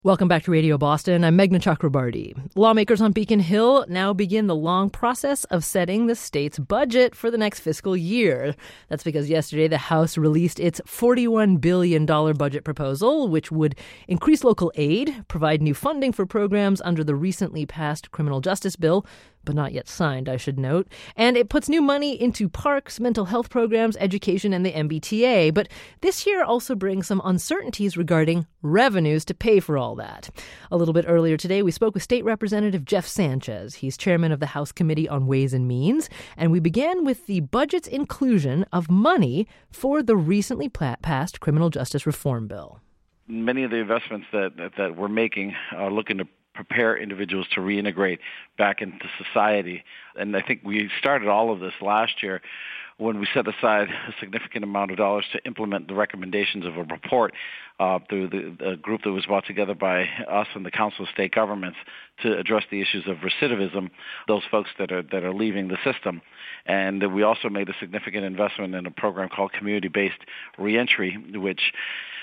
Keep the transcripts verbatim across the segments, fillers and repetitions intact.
Welcome back to Radio Boston. I'm Meghna Chakrabarty. Lawmakers on Beacon Hill now begin the long process of setting the state's budget for the next fiscal year. That's because yesterday the House released its forty-one billion dollars budget proposal, which would increase local aid, provide new funding for programs under the recently passed criminal justice bill, but not yet signed, I should note. And it puts new money into parks, mental health programs, education, and the M B T A. But this year also brings some uncertainties regarding revenues to pay for all that. A little bit earlier today, we spoke with State Representative Jeff Sanchez. He's chairman of the House Committee on Ways and Means. And we began with the budget's inclusion of money for the recently passed criminal justice reform bill. Many of the investments that, that we're making are looking to prepare individuals to reintegrate back into society. And I think we started all of this last year when we set aside a significant amount of dollars to implement the recommendations of a report uh, through the, the group that was brought together by us and the Council of State Governments to address the issues of recidivism, those folks that are that are leaving the system. And we also made a significant investment in a program called Community-Based Reentry, which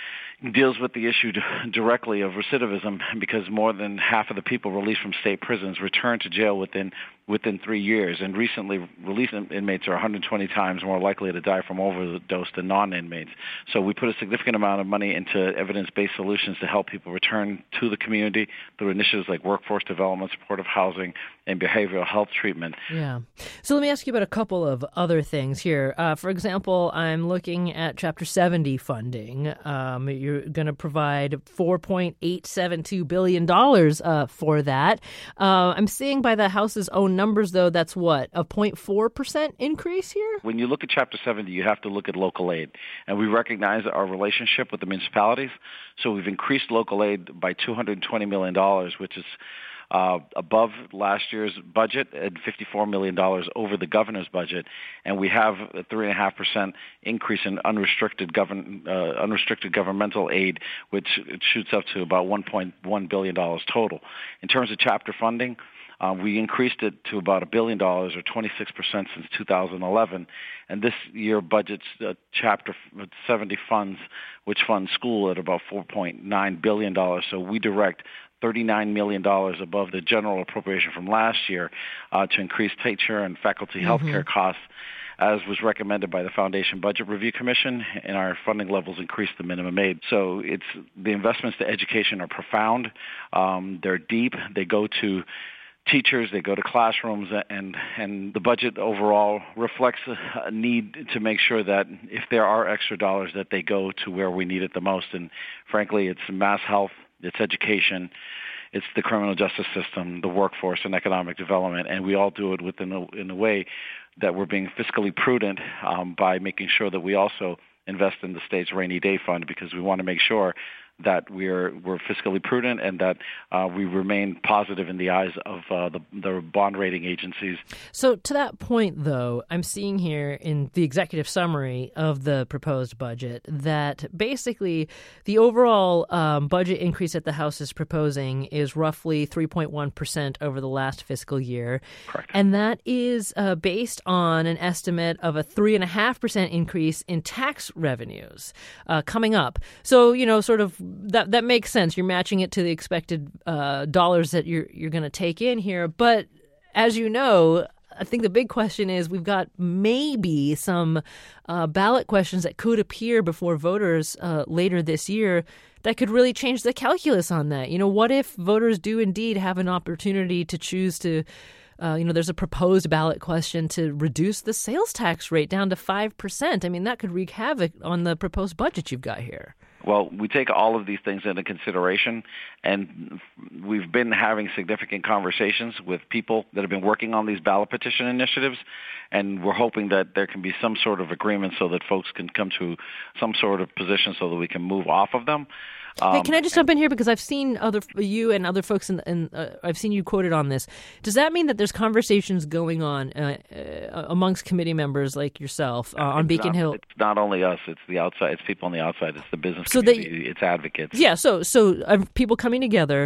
deals with the issue directly of recidivism, because more than half of the people released from state prisons return to jail within within three years. And recently released inmates are one hundred twenty times more likely to die from overdose than non-inmates. So we put a significant amount of money into evidence-based solutions to help people return to the community through initiatives like workforce development, supportive housing, and behavioral health treatment. Yeah. So let me ask you about a couple of other things here. Uh, for example, I'm looking at Chapter seventy funding. Um, you're going to provide four point eight seven two billion dollars uh, for that. Uh, I'm seeing by the House's own numbers, though, that's what, a zero point four percent increase here? When you look at Chapter seventy, you have to look at local aid. And we recognize our relationship with the municipalities. So we've increased local aid by two hundred twenty million dollars, which is Uh, above last year's budget and fifty-four million dollars over the governor's budget. And we have a three point five percent increase in unrestricted govern, uh, unrestricted governmental aid, which shoots up to about one point one billion dollars total. In terms of chapter funding, Uh, we increased it to about a billion dollars, or twenty-six percent since two thousand eleven. And this year budget's uh, Chapter seventy funds, which fund school at about four point nine billion dollars. So we direct thirty-nine million dollars above the general appropriation from last year uh, to increase teacher and faculty health care mm-hmm. costs, as was recommended by the Foundation Budget Review Commission, and our funding levels increased the minimum aid. So it's the investments to education are profound. Um, they're deep. They go to teachers, they go to classrooms, and and the budget overall reflects a, a need to make sure that if there are extra dollars, that they go to where we need it the most. And frankly, it's mass health, it's education, it's the criminal justice system, the workforce, and economic development. And we all do it within a, in a way that we're being fiscally prudent um, by making sure that we also invest in the state's rainy day fund, because we want to make sure that we're we're fiscally prudent and that uh, we remain positive in the eyes of uh, the, the bond rating agencies. So to that point, though, I'm seeing here in the executive summary of the proposed budget that basically the overall um, budget increase that the House is proposing is roughly three point one percent over the last fiscal year. Correct. And that is uh, based on an estimate of a three point five percent increase in tax revenues uh, coming up. So, you know, sort of That that makes sense. You're matching it to the expected uh, dollars that you're you're going to take in here. But as you know, I think the big question is we've got maybe some uh, ballot questions that could appear before voters uh, later this year that could really change the calculus on that. You know, what if voters do indeed have an opportunity to choose to Uh, you know, there's a proposed ballot question to reduce the sales tax rate down to five percent. I mean, that could wreak havoc on the proposed budget you've got here. Well, we take all of these things into consideration, and we've been having significant conversations with people that have been working on these ballot petition initiatives, and we're hoping that there can be some sort of agreement so that folks can come to some sort of position so that we can move off of them. Um, hey, can I just jump in here, because I've seen other you and other folks, in, in, uh, I've seen you quoted on this. Does that mean that there's conversations going on uh, uh, amongst committee members like yourself uh, on Beacon not, Hill? It's not only us; it's the outside. It's people on the outside. It's the business so community. They, it's advocates. Yeah. So, so are people coming together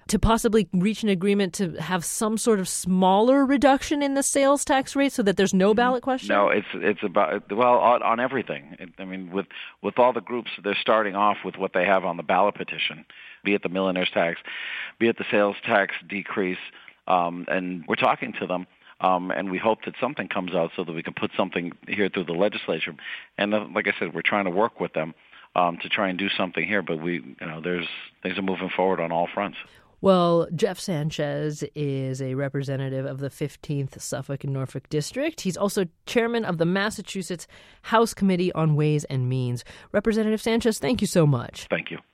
to possibly reach an agreement to have some sort of smaller reduction in the sales tax rate so that there's no ballot question? No, it's it's about, well, on, on everything. I mean, with, with all the groups, they're starting off with what they have on the ballot petition, be it the millionaire's tax, be it the sales tax decrease, um, and we're talking to them. Um, and we hope that something comes out so that we can put something here through the legislature. And uh, like I said, we're trying to work with them um, to try and do something here. But we, you know, there's things are moving forward on all fronts. Well, Jeff Sanchez is a representative of the fifteenth Suffolk and Norfolk District. He's also chairman of the Massachusetts House Committee on Ways and Means. Representative Sanchez, thank you so much. Thank you.